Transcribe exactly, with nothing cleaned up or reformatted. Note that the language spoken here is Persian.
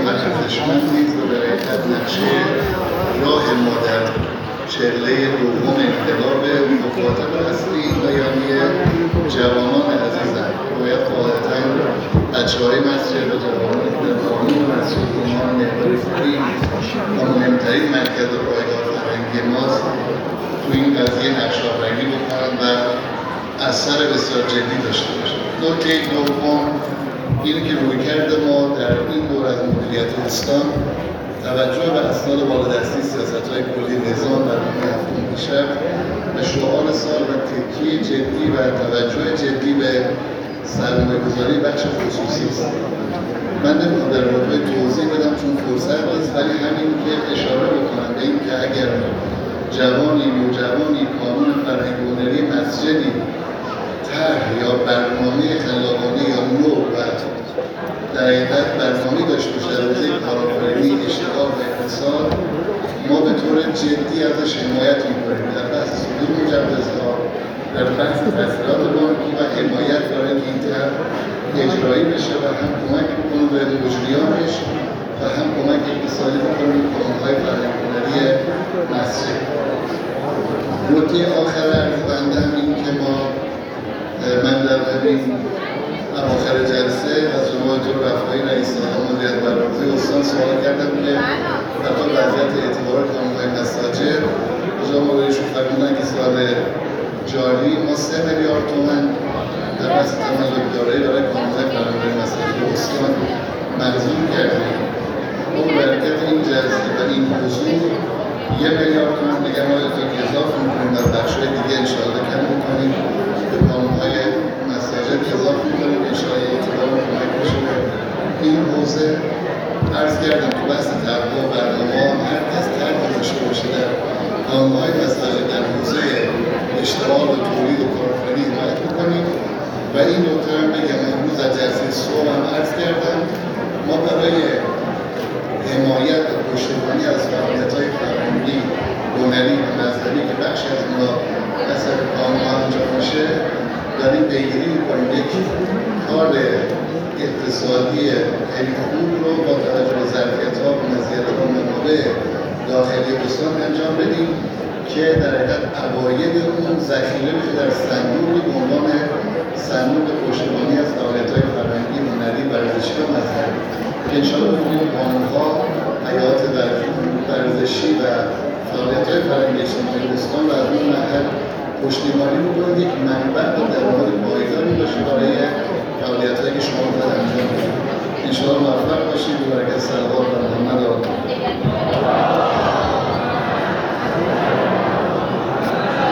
و ارزشمندی رو برای تدنقشه راه ما در چله دوم انقلاب مخاطب اصلی بیانیه جوانان عزیزم. باید قاعدتاً بچه‌های مسجد و جوانانی که در قانون مسجد ایمان نهادی و مهمترین مرکز پایدار فرهنگی ماست تو این قضیه نقش‌آفرینی بکنن و اثر بسیار جدی داشته باشن. نکته دوم اینه که رویکرد ما در این دور از مدیریت اسلام توجه به اسناد بالادستی سیاست‌های کلی نظام و هفتم پیشرفت و شعار سال و تکیه جدی و توجه جدی به سرمایه‌گذاری بخش خصوصی است. من نمی‌خوام در رابطه توضیح بدم چون فرصت نیست، ولی همین که اشاره بکنم به این که اگر جوانی نوجوانی کانون فرهنگ و هنری مسجدی طرح یا برنامه خلاقانه یا نو و در حقیقت برنامه داشته باشه در حوزه کارآفرینی، اشتغال و اقتصاد، ما به طور جدی ازش حمایت می‌کنیم در بحث صدور مجوزها، در بحث تسهیلات بانکی و حمایت برای اینکه این طرح اجرایی بشه و هم کمک بکنه به مجریانش و هم کمک اقتصادی بکنه به کانون‌های فرهنگ هنری مسجد. نکته آخر عرض بنده هم این که ما من در همین اواخر جلسه از جناب دکتر رفاعی رئیس سازمان مدیریت برنامه‌ریزی استان سوال کردم که در حال وضعیت اعتبار کانون‌های مساجد جناب آقایشون فرمودن که سال جاری ما سه میلیارد تومان در بحث تملک دارایی برای کانون‌های فرهنگی مساجد استان منظور کردیم. ما برکت این جلسه و این حضور یه میلیارد تومان دیگه ما اضافه می‌کنیم در بخش‌های دیگه انشاءالله کم می‌کنیم به کانون‌های مساجد اضافه می‌کنیم که انشاءالله اعتبار کمک بشه این حوزه. عرض کردم تو بحث طرح و برنامه‌ها هر کس طرح داشته باشه در کانون‌های مساجد در حوزه اشتغال و تولید و کارآفرینی حمایت می‌کنیم. و این نکته هم بگم امروز از جلسه صبح هم عرض کردم ما برای حمایت و پشتیبانی از فعالیت‌های فرهنگی، هنری و مذهبی که بخشی از اونا اثر کانون‌ها انجام میشه داریم پیگیری می‌کنیم یک کار اقتصادی خیلی خوب رو با توجه به ظرفیت‌ها و مزیت‌ها و منابع داخلی استان انجام بدیم که در حقیقت عواید اون ذخیره بشه در صندوقی به عنوان صندوق پشتیبانی از فعالیت‌های فرهنگی، هنری، ورزشی و مذهبی که انشاءالله بتونیم قانون‌ها، حیات ورزشی و فعالیت‌های فرهنگی اجتماعی استان و از اون محل پشتیبانی بکنید، یک منبع و درآمد پایداری باشه برای فعالیت‌هایی که شما باید انجام بدید. انشاءالله موفق باشید و برکت صلوات بر محمد آقا.